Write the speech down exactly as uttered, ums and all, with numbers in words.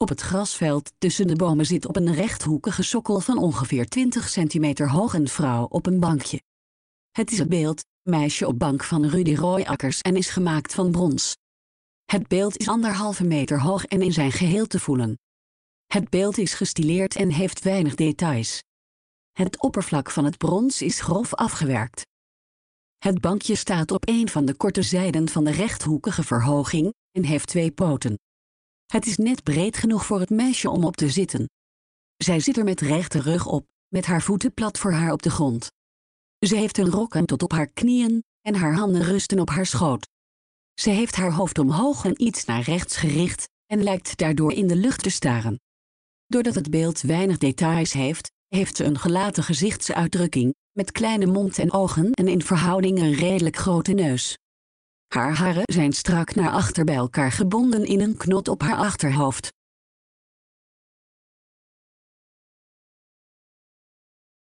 Op het grasveld tussen de bomen zit op een rechthoekige sokkel van ongeveer twintig centimeter hoog een vrouw op een bankje. Het is het beeld, Meisje op bank van Rudy Royakkers en is gemaakt van brons. Het beeld is anderhalve meter hoog en in zijn geheel te voelen. Het beeld is gestileerd en heeft weinig details. Het oppervlak van het brons is grof afgewerkt. Het bankje staat op een van de korte zijden van de rechthoekige verhoging en heeft twee poten. Het is net breed genoeg voor het meisje om op te zitten. Zij zit er met rechte rug op, met haar voeten plat voor haar op de grond. Ze heeft een rok aan tot op haar knieën en haar handen rusten op haar schoot. Ze heeft haar hoofd omhoog en iets naar rechts gericht en lijkt daardoor in de lucht te staren. Doordat het beeld weinig details heeft, heeft ze een gelaten gezichtsuitdrukking, met kleine mond en ogen en in verhouding een redelijk grote neus. Haar haren zijn strak naar achter bij elkaar gebonden in een knot op haar achterhoofd.